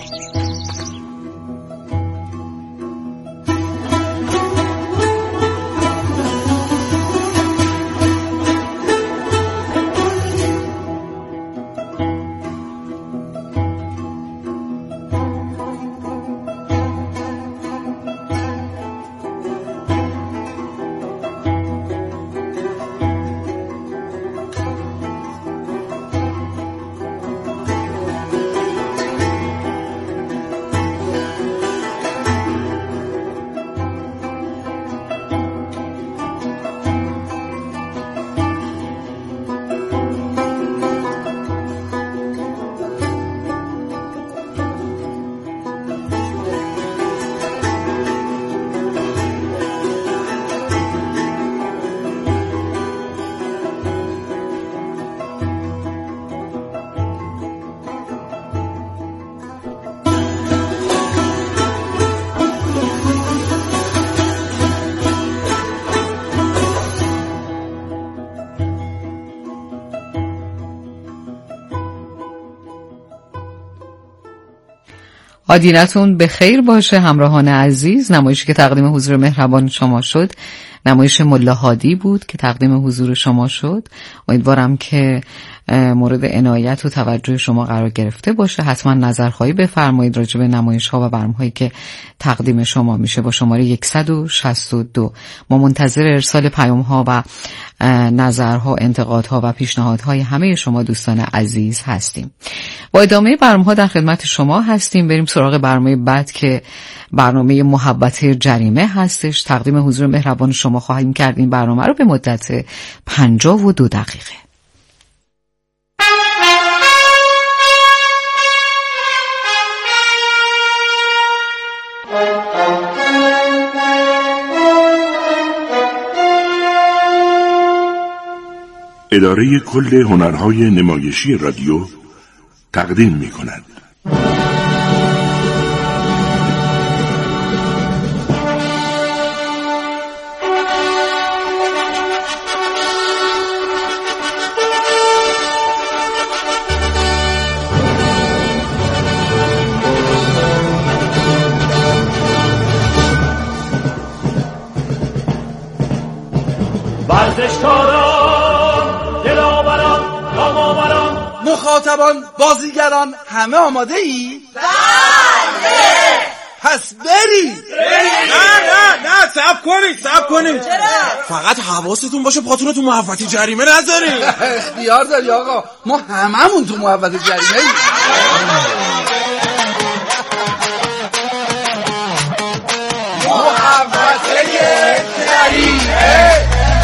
آدینتون به خیر باشه همراهان عزیز. نمایشی که تقدیم حضور مهربان شما شد نمایش ملا هادی بود که تقدیم حضور شما شد. امیدوارم که مورد عنایت و توجه شما قرار گرفته باشه. حتما نظرخواهی بفرمایید راجع به نمایش‌ها و برنامه‌هایی که تقدیم شما میشه با شماره 162. ما منتظر ارسال پیام‌ها و نظرها، انتقادها و پیشنهادهای همه شما دوستان عزیز هستیم. با ادامه برنامه‌ها در خدمت شما هستیم. بریم سراغ برنامه بعد که برنامه محبت جریمه هستش. تقدیم حضور مهربان شما خواهیم کرد این برنامه رو به مدت 52 دقیقه. اداره کل هنرهای نمایشی رادیو تقدیم می‌کند. مخاطبان، بازیگران همه آماده ای؟ بله. پس برید. نه صبر کنید. چرا؟ فقط حواستون باشه پاتون رو تو محوطه جریمه نذارید. اختیار داری آقا، ما هممون تو محوطه جریمه ایم. محوطه جریمه.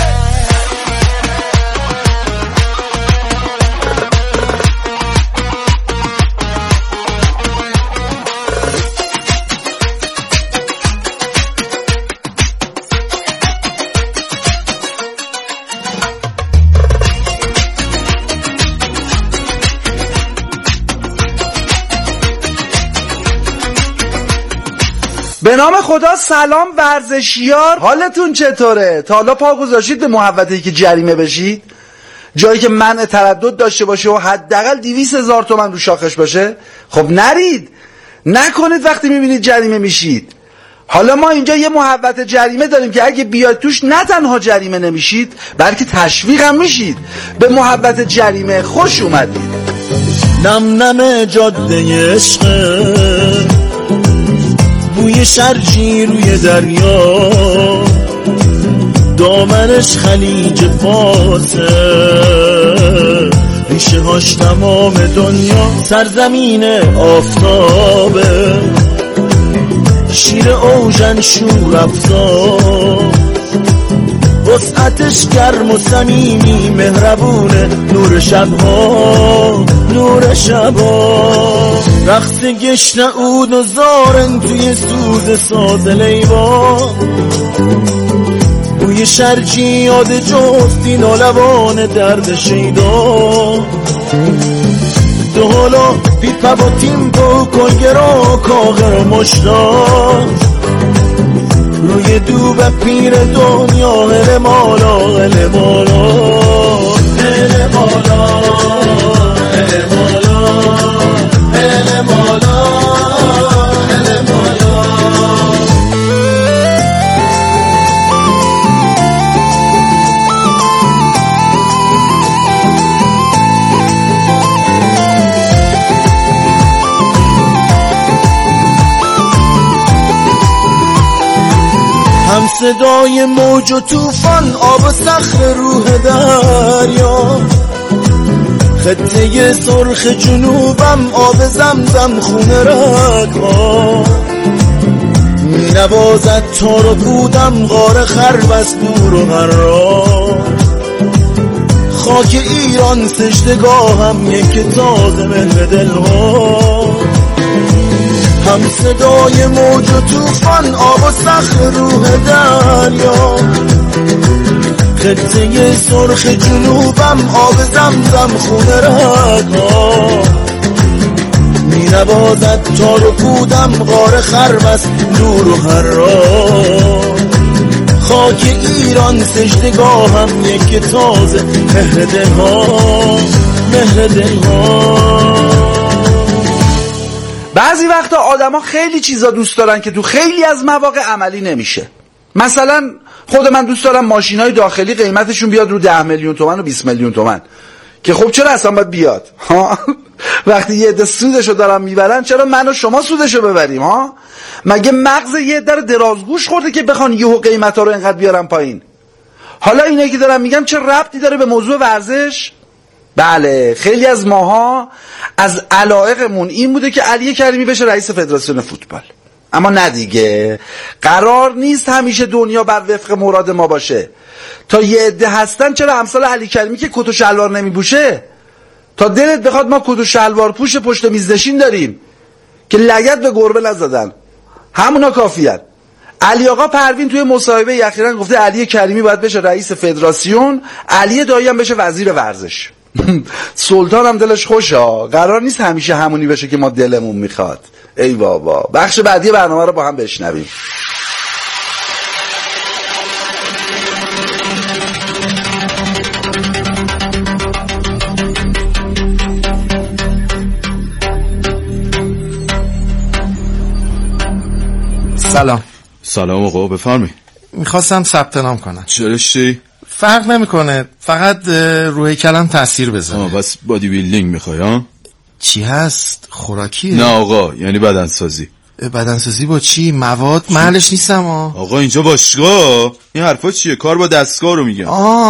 به نام خدا. سلام ورزشیار، حالتون چطوره؟ تا حالا پا گذاشتید به محوطه‌ای که جریمه بشید؟ جایی که منع تردد داشته باشه و حداقل 200,000 تومان رو شاخش باشه؟ خب نرید، نکنید وقتی میبینید جریمه میشید. حالا ما اینجا یه محوطه جریمه داریم که اگه بیاید توش نه تنها جریمه نمیشید بلکه تشویق هم میشید. به محوطه جریمه خوش اومدید. نم نم جاده عشق، بوی شرجی روی دریا، دامنش خلیج فارسه، ریشه هاش تمام دنیا، سرزمین آفتابه، شیر اوژن شور افزار، وسعتش گرم و صمیمی مهربونه، نور شبها نور شبها، رقص گشت عود و زارن توی سوز ساز لیوان، بوی شرجی یاد جستی نالوان درد شیدا، دو حالا پیپا و تیمپو کلگرا کاغر و مشتاق، روی دوب پیر دنیا هل مالا هل مالا هل مالا هل مالا هل مالا هم صدای موج و طوفان، آب و صخر روح دریا، خطه سرخ جنوبم، آب زمزم خون رگ‌ها، می نوازد تار و پودم، غار خرب از دور و قرار، خاک ایران سجدگاهم، یک تازه مهر دلها، هم صدای موج و طوفان، آب و صخر روح دریا، خطه سرخ جنوبم، آب زمزم خون رگ‌ها، می نوازد تار و پودم، غار خرب است دور و حرار، خاک ایران سجدگاهم، یک تازه مهر دلها، مهر دلها. بعضی وقتا آدما خیلی چیزا دوست دارن که تو خیلی از مواقع عملی نمیشه. مثلا خود من دوست دارم ماشینای داخلی قیمتشون بیاد رو 10 میلیون تومان و 20 میلیون تومان، که خب چرا اصلا باید بیاد؟ وقتی یه عده سودشو دارن میبرن، چرا من و شما سودشو ببریم؟ مگه مغز یه عده درازگوش خورده که بخوان یهو قیمتا رو اینقدر بیارن پایین؟ حالا اینایی که دارم میگم چه ربطی داره به موضوع ورزش؟ بله، خیلی از ماها از علایقمون این بوده که علی کریمی بشه رئیس فدراسیون فوتبال. اما نه دیگه، قرار نیست همیشه دنیا بر وفق مراد ما باشه. تا یه عده هستن، چرا امثال علی کریمی که کت و شلوار نمیپوشه؟ تا دلت بخواد ما کت و شلوار پوش پشت میز نشین داریم که لگد به گربه نزدن، همونا کافیان. علی آقا پروین توی مصاحبه اخیراً گفته علی کریمی باید بشه رئیس فدراسیون، علی دایی هم بشه وزیر ورزش. سلطان هم دلش خوشه، قرار نیست همیشه همونی بشه که ما دلمون میخواد. ای بابا، بخش بعدی برنامه رو با هم بشنویم. سلام آقا، بفرمی. میخواستم ثبت نام کنم. چرشتی؟ فرق نمیکنه، فقط روی کلم تاثیر بذاره. بس بادی بیلدینگ میخوای ها؟ چی هست؟ خوراکیه؟ نه آقا، یعنی بدنسازی. بدنسازی با چی؟ مواد؟ محلش نیستم آقا اینجا باشگاه. این حرفا چیه؟ کار با دستگاه رو میگم.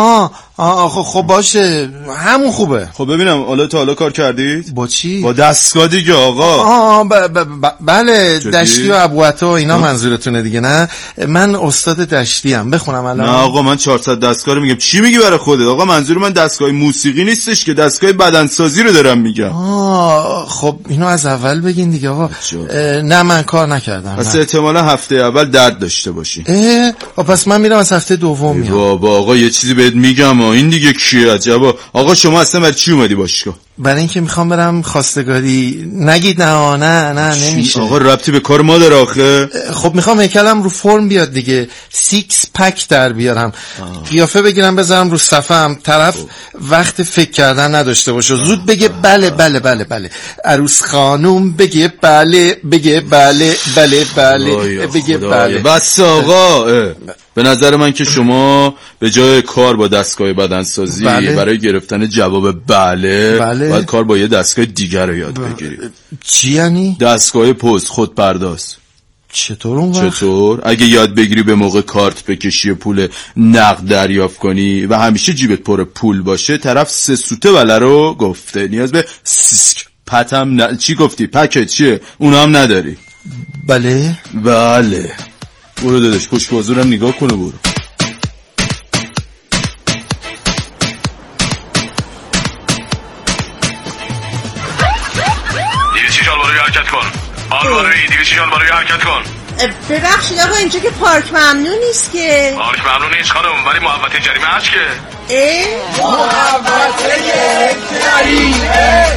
خب باشه، همون خوبه. خب ببینم تا حالا کار کردید؟ با چی؟ با دستگاه دیگه آقا. بله، دشتی و ابوعطا و اینا منظورتونه دیگه؟ نه من استاد دشتی ام، بخونم الان؟ نه آقا، من 400 دستگاه رو میگم. چی میگی برای خودت؟ آقا منظور من دستگاه موسیقی نیستش که، دستگاه بدنسازی رو دارم میگم. خب اینو از اول بگین دیگه آقا. نه من کار نکردم. پس احتمالا هفته اول درد داشته باشی. پس من میرم از هفته دوم میام. بابا آقا یه چیزی بهت میگم، این دیگه کیه عجبا؟ آقا شما اصلا برای چی اومدی باشگاه؟ برای اینکه میخوام برم خواستگاری. نگید نه نمیشه. آقا ربطی به کار ما داره آخه. خب میخوام هیکلم رو فرم بیاد دیگه، سیکس پک در بیارم، قیافه بگیرم بذارم رو صفم، طرف وقت فکر کردن نداشته باشه، زود بگه بله بله بله بله، عروس خانوم بگه بله، بگه بله بله بله، بگه بله. بس آقا، به نظر من که شما به جای کار با دستگاه بدنسازی برای گرفتن جواب بله باید کار با یه دستگاه دیگر رو یاد بگیری. چی یعنی؟ دستگاه پست خودپرداز. چطور اون وقت؟ چطور؟ اگه یاد بگیری به موقع کارت بکشی، پول نقد دریافت کنی و همیشه جیبت پر پول باشه، طرف 3 سوته بله رو گفته، نیاز به سیسک پتم چی گفتی؟ پکت چیه؟ اونا هم نداری. بله برو دادش، پشت بازورم نگاه کنه، برو. ببخشید آقا، اینجا که پارک ممنوع نیست که. پارک ممنوع نیست خانم، ولی محوطه جریمه هست که. محوطه جریمه.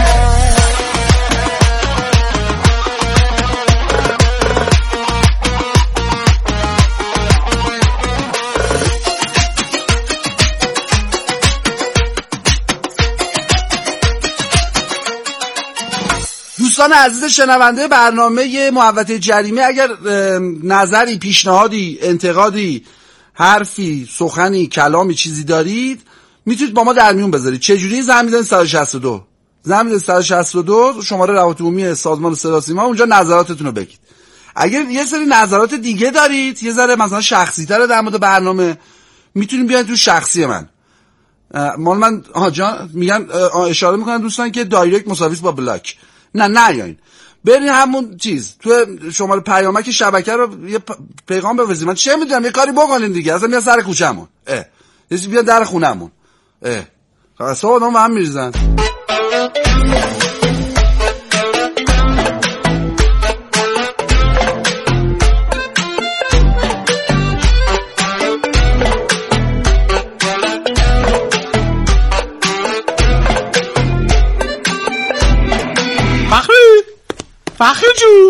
دوستان عزیز شنونده برنامه محوطه جریمه، اگر نظری، پیشنهادی، انتقادی، حرفی، سخنی، کلامی، چیزی دارید میتونید با ما در میون بذارید. چجوری؟ زنگ میزنید 162 162 شماره روابط عمومی سازمان صدا سیما، اونجا نظراتتون رو بگید. اگر یه سری نظرات دیگه دارید یه ذره مثلا شخصی تر در مورد برنامه میتونید بیاید تو شخصی من. مال من جان میگن اشاره میکنن دوستان که دایرکت مساویس با بلاک. نه یاین برین همون چیز تو شماره پیامک شبکه رو یه پیغام بفرستید. من چه میدونم یه کاری بکنین دیگه. اصلا میاد سر کوچه‌مون یه چیزی بیاد در خونه‌مون اصلا آدم به هم میریزن. فخری جون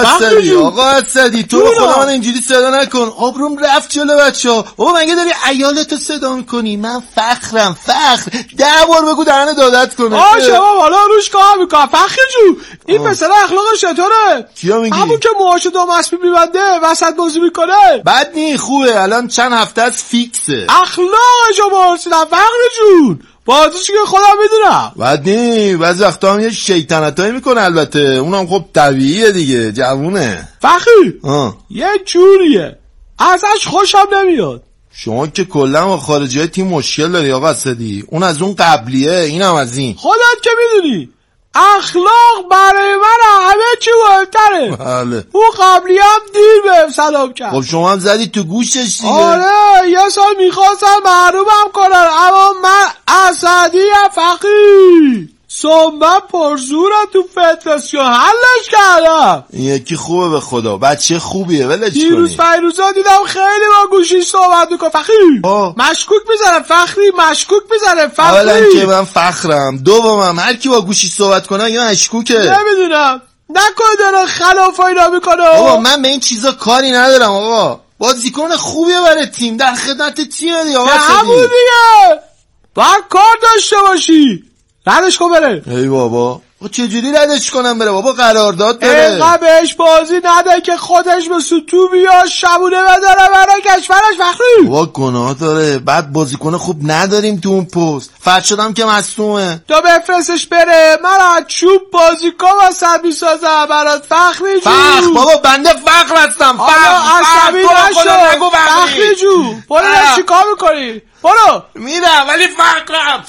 آقا اسدی تو رو خدا من اینجوری صدا نکن. آبروم رفت جلو بچه‌ها. بابا مگه داری عیالتو صدا میکنی؟ من فخرم. فخر 10 بار بگو دهن دادت کنه. شما حالا روش کار میکنم. فخری جون این پسر اخلاقش چطوره؟ کیا میگی؟ همون که موهاشو دو مسبی میبنده وسط بازی میکنه. بد نی خوبه. الان چند هفته از فیکسه. اخلاقشو پرسیدم فخری جون. بازیشو که خودم میدونم. بد نی بعضی وقتا هم یه شیطنتایی میکنه. البته اونم خب طبیعیه دیگه. جوونه. فخری یه جوریه ازش خوشم نمیاد. شما که کلا با خارجی تیم مشکل داری آقا اسدی. اون از اون قبلیه اینم از این. خودت که میدونی اخلاق برای من همه چی مهمتره. بله. اون قبلی هم دیر بهم سلام کرد. خب شما هم زدی تو گوشش دیگه. آره یه سال میخواستم محرومم کنن اما من اسدیم فقیر سنبه پرزورم تو فدراسیون حلش کردم. این یکی خوبه به خدا. بچه خوبیه ولش کنی. دیروز فیروزا دیدم خیلی با گوشی صحبت میکنه. فخری مشکوک میزنه. فخری مشکوک میزنه. فخری اولا که من فخرم. دومم هر کی با گوشی صحبت کنه یا مشکوکه. نمیدونم نکنه داره خلاف اینا میکنه. بابا من به این چیزا کاری ندارم آقا. بازیکن خوبیه برای تیم. در خدمت تیمه دیگه آقا. همون دیگه باید کار داشته باشی. ردش کن بره. ای بابا چجوری ردش کنم بره بابا؟ قرارداد داره. اینقدر بهش بازی نده که خودش به ستو بیا شبونه بداره برای کشورش. فخری بابا گناه داره. بعد بازیکن خوب نداریم تو اون پست. فرشادم که مصدومه. تو بفرستش بره. من از چوب بازیکن واسه میسازم برات فخری جون. فخر بابا بنده فخر هستم. عصبی نشو فخری جون. برو چیکار میکنی؟ برو. میرم ولی فخرم.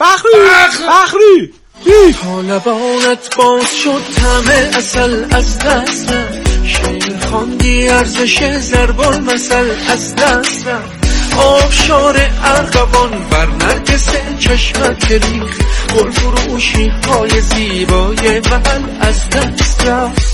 فخری تا لبانت باز شد طعم عسل از دست رفت. شعر خواندی ارزش ضرب المثل از دست رفت. آبشار ارغوان بر نرگس چشمت که ریخت. گل فروشی های زیبای محل از دست رفت.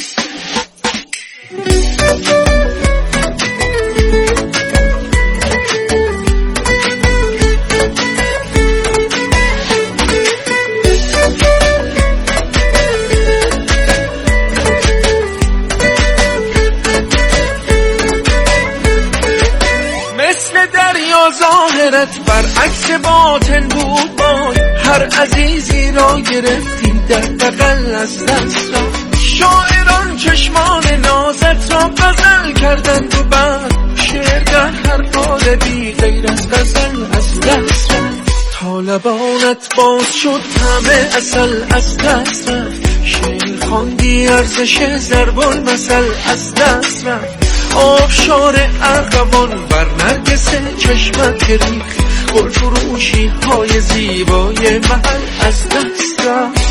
ظاهرت برعکس باطن بود بای. هر عزیزی را گرفتی در بغل از دست را. شاعران چشمان نازت را غزل کردند و بعد شعر در هر قالبی غیر از غزل از دست رفت. تا لبانت باز شد طعم عسل از دست رفت. شعر خواندی ارزش ضرب المثل از دست رفت. آبشار ارغوان بر نرگس چشمت که ریخت. گل فروشی های زیبای محل از دست رفت.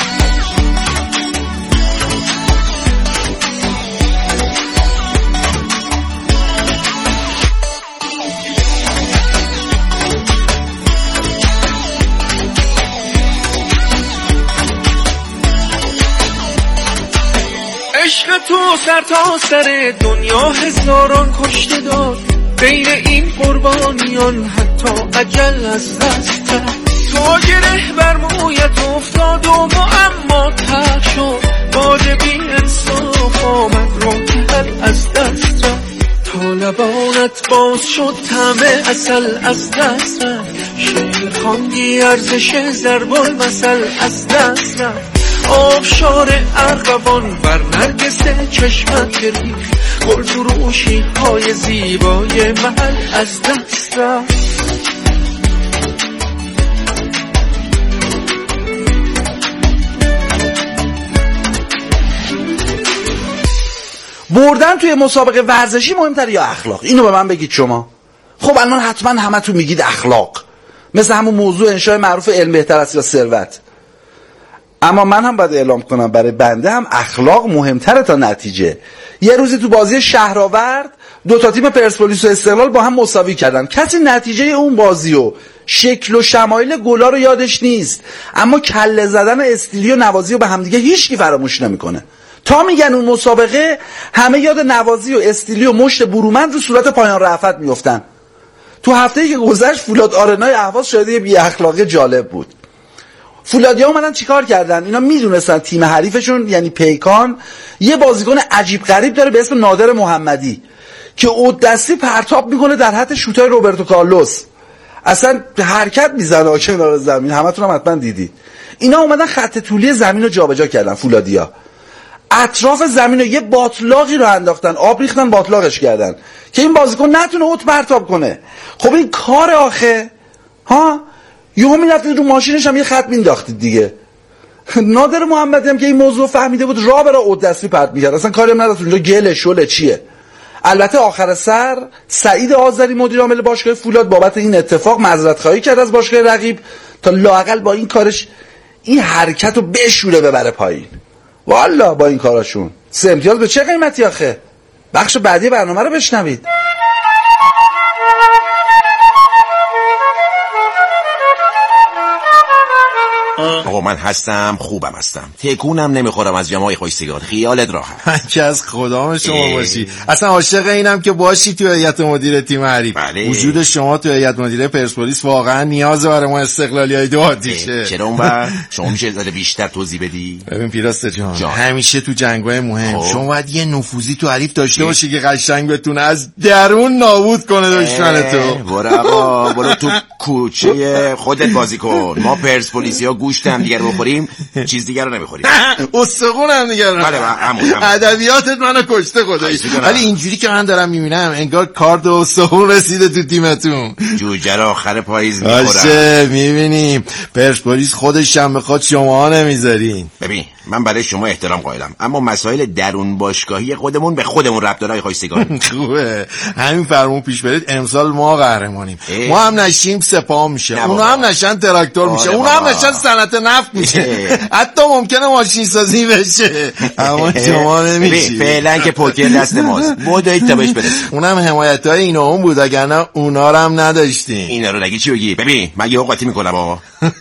عشق تو سر تا سر دنیا هزاران کشته داد. بین این قربانیان حتی اجل از دست رفت. تو گره بر مویت افتاد و معما تر شد. باد بی انصاف آمد را که حل از دست رفت. تا لبانت باز شد طعم عسل از دست رفت. شعر خواندی ارزش ضرب المثل از دست رفت. آبشار ارغوان بر نرگس چشمت که ریخت. گل فروشی های زیبای محل از دست رفت. بردن توی مسابقه ورزشی مهمتره یا اخلاق؟ اینو به من بگید شما. خب الان حتما همتون میگید اخلاق، مثل همون موضوع انشاء معروف علم بهتر است یا ثروت. اما من هم باید اعلام کنم برای بنده هم اخلاق مهمتره تا نتیجه. یه روزی تو بازی شهرآورد 2 تا تیم پرسپولیس و استقلال با هم مساوی کردن. کسی نتیجه اون بازی و شکل و شمایل گلا رو یادش نیست، اما کله زدن استیلی و نوازی رو به همدیگه هیچکی فراموش نمیکنه. تا میگن اون مسابقه همه یاد نوازی و استیلی و مشت برومند رو صورت پایان رأفت میافتن. تو هفته‌ای که گذشت فولاد آرنای اهواز شاید یه بی اخلاقی جالب بود. فولادیا اومدن چیکار کردن؟ اینا میدونستن تیم حریفشون یعنی پیکان یه بازیکن عجیب غریب داره به اسم نادر محمدی که اود دستی پرتاب میکنه در حد شوتای روبرتو کارلوس، اصلا حرکت میزنه کنار زمین، همتون هم حتما دیدید. اینا اومدن خط طولی زمین رو جابجا کردن، فولادیا اطراف زمین رو یه باطلاقی رو انداختن، آب ریختن باطلاقش کردن که این بازیکن نتونه اوت پرتاب کنه. خب این کار آخه ها، یهو میرفتید رو ماشینش هم یه خط مینداختید دیگه. نادر محمدی هم که این موضوع فهمیده بود راه برای اود دستی پرت میکرد، اصلا کاری هم نداشت اونجا گله شله چیه. البته آخر سر سعید آذری مدیر عامل باشگاه فولاد بابت این اتفاق معذرت خواهی کرد از باشگاه رقیب تا لااقل با این کارش این حرکت رو بشوره ببره پایین. والا با این کاراشون 3 امتیاز به چه قیمتی آخه؟ بخش بعدی برنامه رو بشنوید. آقا من هستم، خوبم هستم، تکونم نمیخورم از جماعی خوش سیگار، خیالت راحت. من که از خدام شما باشی، اصلا عاشق اینم که باشی تو هیئت مدیره تیم حریف. بله. وجود شما تو هیئت مدیره پرسپولیس واقعا نیاز برای ما استقلالیای دو آتیشه. چرا اونور شما میشه ذره بیشتر توضیح بدی؟ ببین پیراست جان همیشه تو جنگ‌های مهم شما باید یه نفوذی تو حریف داشته باشی که قشنگ بتونه از درون نابود کنه دشمنتو. برو آقا برو تو کوچه خودت بازی کن. ما پرسپولیسیا گوشت هم دیگه رو بخوریم، چیز دیگه رو نمیخوریم. استخون هم دیگه رو. بله همون. ادبیاتت منو کشته خدایی. ولی اینجوری که من دارم میبینم انگار کارد استخون رسیده تو تیمتون. جوجه رو آخر پاییز میخورن. باشه میبینیم پرسپولیس خودش هم بخواد شما نمیذارین. ببین من برای شما احترام قائلم، اما مسائل درون باشگاهی خودمون به خودمون ربط داره. خواهی سیگار خوبه همین فرمون پیش برید، امسال ما قهرمانیم. ما هم نشیم سپاه میشه، اونا هم نشن تراکتور میشه، اونا هم نشن صنعت نفت میشه، حتی ممکنه ماشین سازی بشه، اما شما نمیشی. فعلا که پوکر دست ماست، بودید تا بهش برسیم. اونم حمایتای اینا اون بود، اگرنه اونا رو هم نداشتیم. اینا رو نگی چی بگی؟ ببین من یه قاطی میکنم آقا.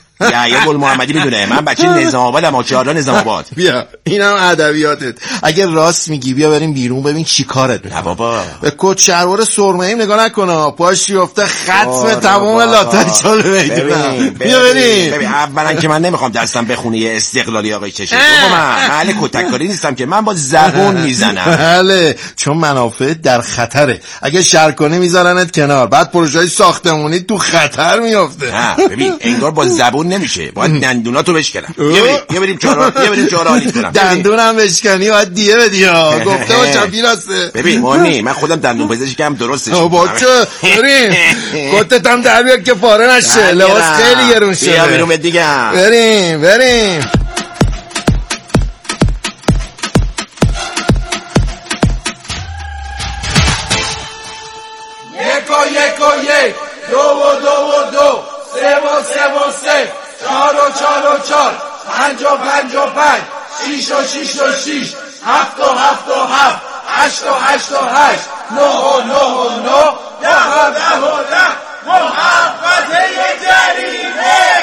یا گل محمدی میدونه من بچه نظام آبادم، آچارلا نظام آباد. بیا اینم ادبیاتت. اگه راست میگی بیا بریم بیرون ببین چی کارت میکنه. بابا به کت شلوار سرمه‌ای نگاه نکنه، پاش میفته ختم تمام لاتاریشال میگیرم. بیا بریم. ببین اولا که من نمیخوام دستم بخونه یه استقلالی آقای چشه. بابا من اهل کتککاری نیستم که، من با زبون میزنم. بله چون منافع در خطره، اگه شر کنی میذارنت کنار، بعد پروژه‌های ساختمانی تو خطر میفته. ببین انگار با زبون نمیشه، باید دندوناتو بشکنم. یه بریم چهار آلیت کنم. دندونم بشکنی باید دیه بدی ها، گفته باشم پیراسته. ببین مهمی من خودم دندون پزشکی هم درستش باچه بریم کتت هم در بیار که پاره نشه، لباس خیلی گرون شده. بیا بیرون دیگه. بریم یک دو و دو سه و سه چهار و چهار پنج و پنج شیش و شیش هفت و هفت هشت و هشت نه و نه ده محبت جریمه.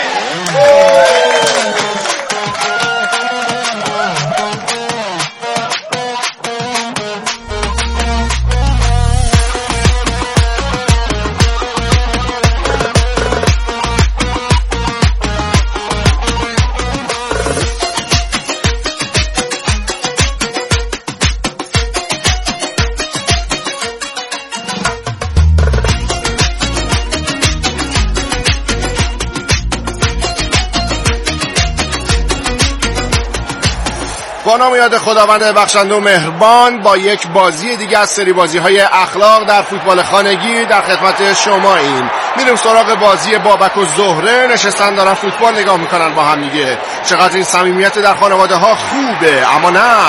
با نام یاد خداوند بخشنده و مهربان، با یک بازی دیگه از سری بازی‌های اخلاق در فوتبال خانگی در خدمت شما این میریم سراغ بازی بابک و زهره. نشستن دارن فوتبال نگاه میکنن با هم دیگه. چقدر این صمیمیت در خانواده ها خوبه، اما نه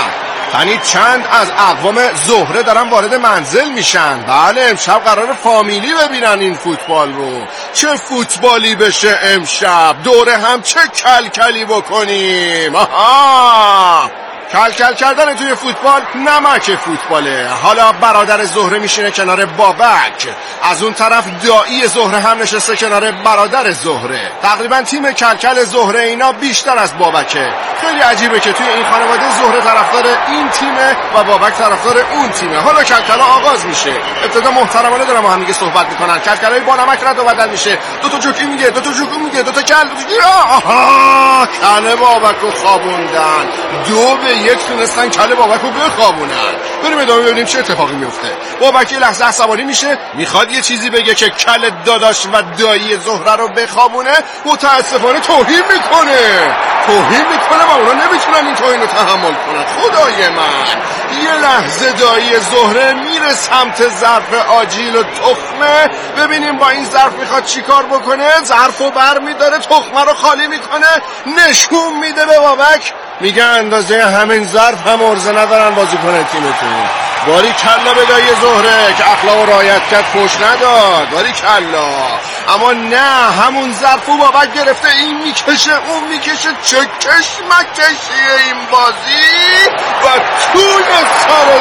یعنی چند از اقوام زهره دارن وارد منزل میشن. بله امشب قرار فامیلی ببینن این فوتبال رو. چه فوتبالی بشه امشب، دوره هم چه کلکلی بکنیم. آها، کلکل کردن توی فوتبال نمک فوتباله. حالا برادر زهره میشینه کنار بابک، از اون طرف دایی زهره هم نشسته کنار برادر زهره. تقریبا تیم کلکل زهره اینا بیشتر از بابکه. خیلی عجیبه که توی این خانواده زهره طرفدار این تیمه و بابک طرفدار اون تیمه. حالا کلکلا آغاز میشه. ابتدا محترمانه دارن با هم دیگه صحبت میکنن. کلکلای با نمک رد و بدل میشه. دو تا جوکی میگه، دو تا جوکی میگه، دو تا کل، آها، کله بابکو خوابوندن. 2-1 تونستن کله بابکو بخوابونن. بریم ادامه ببینیم چه اتفاقی میفته. بابک یه لحظه عصبانی میشه، میخواد یه چیزی بگه که کله داداش و دایی زهره رو بخوابونه، متاسفانه توهین میکنه و اونا نمیتونن این توهین رو تحمل کنن. خدای من، یه لحظه دایی زهره میره سمت ظرف آجیل و تخمه، ببینیم با این ظرف میخواد چیکار بکنه. ظرفو بر میداره، تخمه رو خالی میکنه، نشون میده به بابک، میگه اندازه همین ظرف هم ارزه ندارن بازیکن تیمتون. باری کلا به دایی زهره که اخلاق و رعایت کرد، فوش نداد، باری کلا. اما نه، همون ظرفو بابک گرفته، این میکشه اون میکشه، چه کشمکشیه این بازی. و توی سر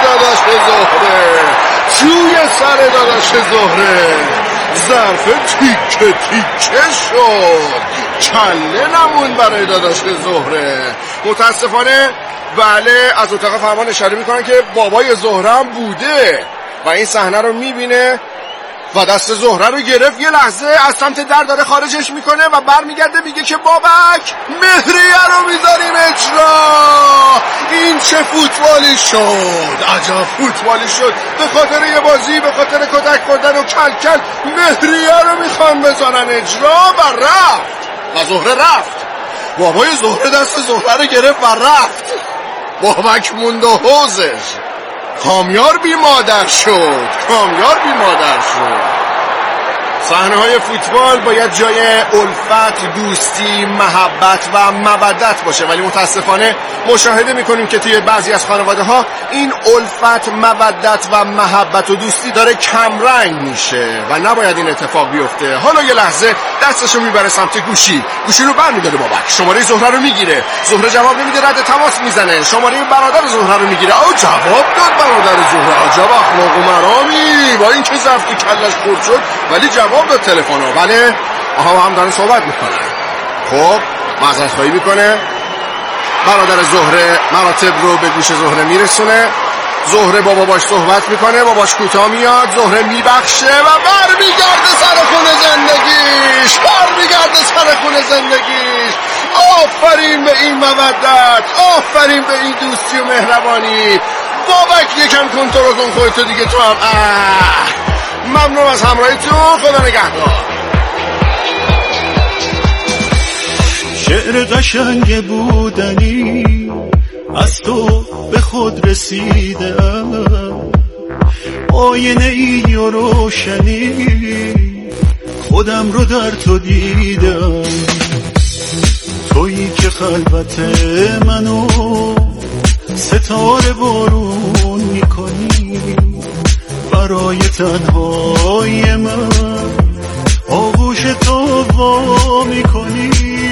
داداش زهره ظرف تیکه شد. کله نمون برای داداش زهره. متاسفانه بله، از اتاق فرمان اشاره میکنن که بابای زهره هم بوده و این صحنه رو میبینه و دست زهره رو گرفت. یه لحظه از سمت در داره خارجش میکنه و برمیگرده میگه که بابک، مهریه رو میذاریم اجرا. این چه فوتبالی شد، عجب فوتبالی شد. به خاطر یه بازی، به خاطر کتک خوردن و کلکل، مهریه رو میخوان بذارن اجرا و رفت و زهره رفت. بابای زهره دست زهره رو گرفت و رفت. بابک موند و حوزش. کامیار بی مادر شد. صحنه‌های فوتبال باید جای الفت، دوستی، محبت و مودت باشه، ولی متاسفانه مشاهده میکنیم که توی بعضی از خانواده‌ها این الفت، مودت و محبت و دوستی داره کمرنگ میشه و نباید این اتفاق بیفته. حالا یه لحظه دستشو میبره سمت گوشی رو برمی‌داره بابک، شماره زهره رو میگیره. زهره جواب نمیده، رد تماس میزنه. شماره برادر زهره رو میگیره. او جواب داد برادر زهره. عجب اخلاق و مرامی، با این که ظرف تو کلش خورد شد ولی جواب داد تلفنو. بله، آها، هم دارن صحبت میکنن. خب معذرت خواهی میکنه. برادر زهره مراتب رو به گوش زهره میرسونه. زهره با باباش صحبت میکنه، باباش کوتاه میاد، زهره میبخشه و برمیگرده سر خونه زندگیش. آفرین به این مودت، آفرین به این دوستی و مهربانی. بابک یکم کنترل کن خودتو دیگه تو هم. ممنون از همراهیتون، خدا نگهدار. شعر قشنگ بودنی از تو به خود رسیدم، آینه ای و روشنی خودم رو در تو دیدم. تویی که خلوت منو ستاره بارون میکنی، برای تنهای من آغوش تو وا میکنی.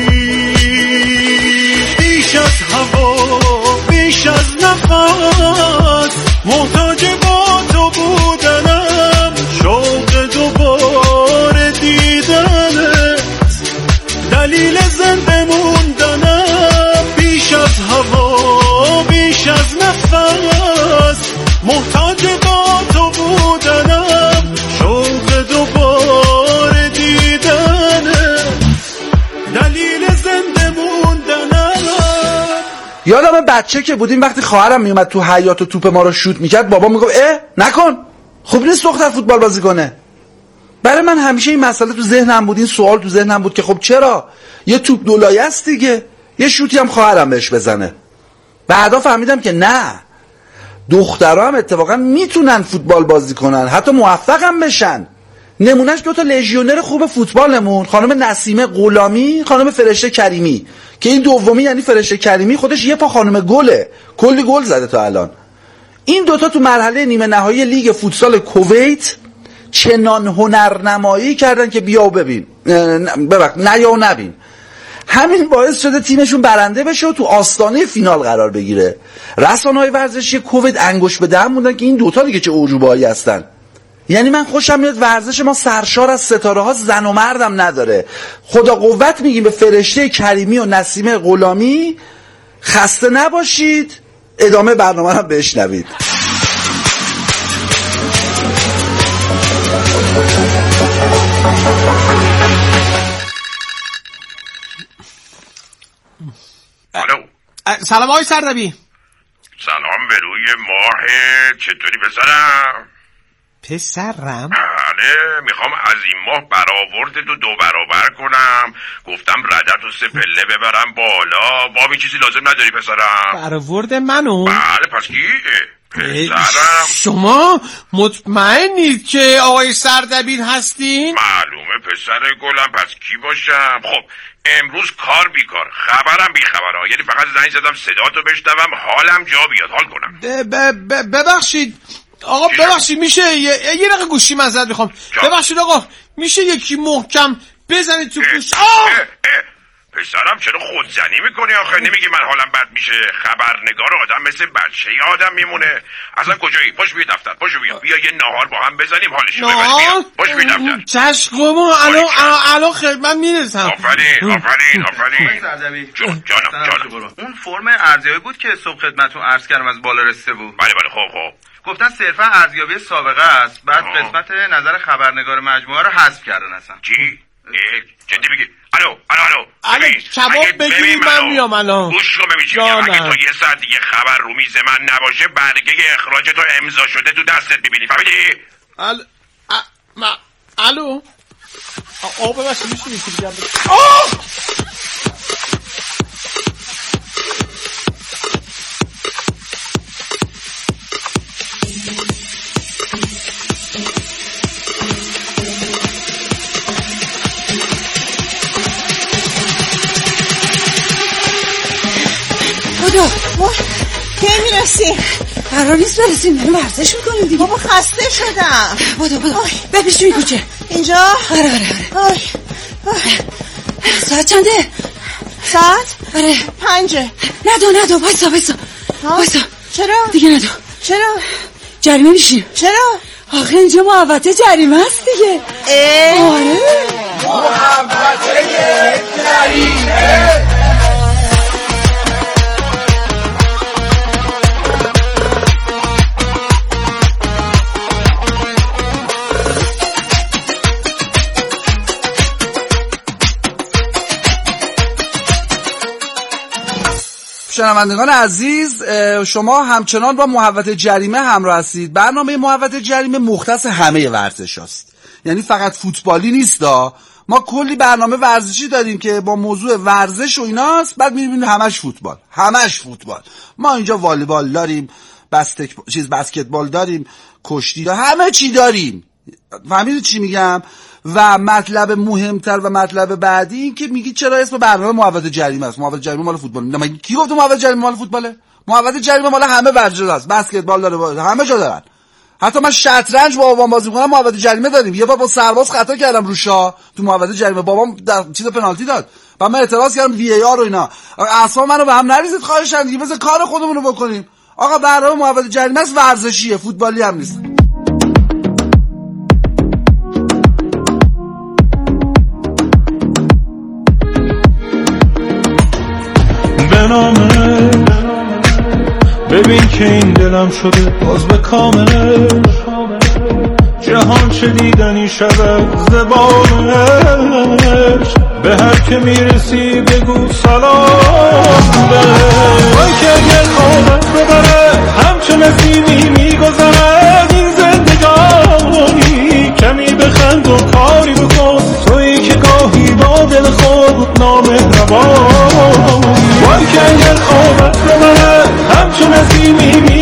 بیش از هوا، بیش از نفس، محتاج با تو بودنم، شوق دوباره دیدنت، دلیل زنده موندنم. بیش از هوا، بیش از نفس، محتاج با تو بودنم، شوق دوباره دیدنت، دلیل زنده موندنم. یادم بچه که بودیم وقتی خواهرم میومد تو حیاط و توپ ما رو شوت میکرد، بابا میگفت نکن، خوب نیست دختر فوتبال بازی کنه. برای من همیشه این مسئله تو ذهنم بود، این سوال تو ذهنم بود که خب چرا؟ یه توپ دولایه است دیگه، یه شوتی هم خواهرم بهش بزنه. بعدا فهمیدم که نه، دخترها هم اتفاقا میتونن فوتبال بازی کنن، حتی موفق هم بشن. نمونهش 2 تا لژیونر خوب فوتبالمون، خانم نسیمه غلامی، خانم فرشته کریمی، که این دومی یعنی فرشته کریمی خودش یه پا خانم گله، کلی گل زده تا الان. این دوتا تو مرحله نیمه نهایی لیگ فوتسال کویت چنان هنرنمایی کردن که بیا و ببین، نیا و نبین. همین باعث شده تیمشون برنده بشه و تو آستانه فینال قرار بگیره. رسانه‌های ورزشی کویت انگوش به دهن موندن که این دوتا دیگه چه اعجوبایی هستن. یعنی من خوشم میاد ورزش ما سرشار از ستاره ها زن و مردم نداره. خدا قوت میگیم به فرشته کریمی و نسیمه غلامی. خسته نباشید، ادامه برنامه رو بشنوید. الو. سلام آقای سردبی. سلام به روی ماه. چطوری پسرم؟ پسرم؟ بله، میخوام از این ماه برآورد دو برابر کنم. گفتم ردت و 3 پله ببرم بالا. بابی چیزی لازم نداری پسرم؟ برآورد منو؟ بله، پس کی؟ پسرم. شما مطمئنید که آقای سردبیر هستین؟ معلومه پسر گلم، پس کی باشم؟ خب امروز کار بیکار، خبرم بیخبرها، یعنی فقط زنگ زدم صداتو بشنوم حالم جا بیاد، حال کنم. ببخشید آقا، ببخشید میشه یه دقیقه گوشی معذرت میخوام. ببخشید آقا، میشه یکی محکم بزنید تو گوش. پسرم چرا خودزنی میکنی آخه؟ نمیگی من حالم بد میشه؟ خبرنگار آدم مثل بچه آدم میمونه. اصلا کجایی؟ باش بیا دفتر، باشو بیا یه ناهار با هم بزنیم حالش رو ببریم. باش بیا دفتر. چشم الان خدمت میرسم. آفرین. جانم. اون فرم ارزیابی بود که صبح خدمتتون عرض کردم از بالا رسیده بود. بله خب گفتن صرفا ارزیابی سابقه است، بعد قسمت نظر خبرنگار مجموعه رو حذف کردن اصلا. چی؟ جدی میگی؟ الو کباب بگیرید من میام الان. گوش رو ببین، اگه تا یه ساعت دیگه خبر رو میز من نباشه برگه اخراج تو امضا شده تو دستت میبینی، فهمیدی؟ الو ببخشید میشه یکی دیگه کی میرسیم؟ قرار نیست برسیم، داریم ورزش میکنیم دیگه. بابا خسته شدم. بودو بپیش توی کوچه. اینجا؟ آره. ساعت چنده؟ ساعت؟ آره 5. ندو وایسا. چرا؟ دیگه ندو. چرا؟ جریمه میشیم. چرا؟ آخه اینجا محوطه جریمه است دیگه. آره محوطه جریمه. شنوندگان عزیز، شما همچنان با محوطه جریمه همراه هستید. برنامه محوطه جریمه مختص همه ورزش هست، یعنی فقط فوتبالی نیست. ما کلی برنامه ورزشی داریم که با موضوع ورزش و ایناست، بعد می‌بینیم همش فوتبال. ما اینجا والیبال داریم، بسکتبال داریم، کشتی داریم، همه چی داریم. فهمیدید چی میگم؟ و مطلب مهمتر و مطلب بعدی این که میگی چرا اسم برنامه محوطه جریمه است. محوطه جریمه مال فوتبال. مگه کی گفت محوطه جریمه مال فوتباله؟ محوطه جریمه مال همه ورزش است. بسکتبال داره، همه جا دارن. حتی من شطرنج با بابام بازی می‌کنم، محوطه جریمه داریم. یه بار با سرباز خطا کردم رو شاه تو محوطه جریمه، بابام در چیز پنالتی داد. بعد من اعتراض کردم وی ای آر و اینا. اصلا منو به هم نریزید خواهشاً دیگه، بذار کار خودمون رو بکنیم. آقا برنامه محوطه جریمه است، ورزشیه، فوتبالی هم نیست. بنامه ببین که این دلم شده باز به کامله، جهان چه دیدنی شود زبانش، به هر که میرسی بگو سلام بهش. وای که اگر خوابت ببره همچه نسیمی میگذرد این زندگانی، کمی بخند و کاری بکن تویی که گاهی با دل خود نامهربانی. وای که اگر خوابت ببره همچه نسیمی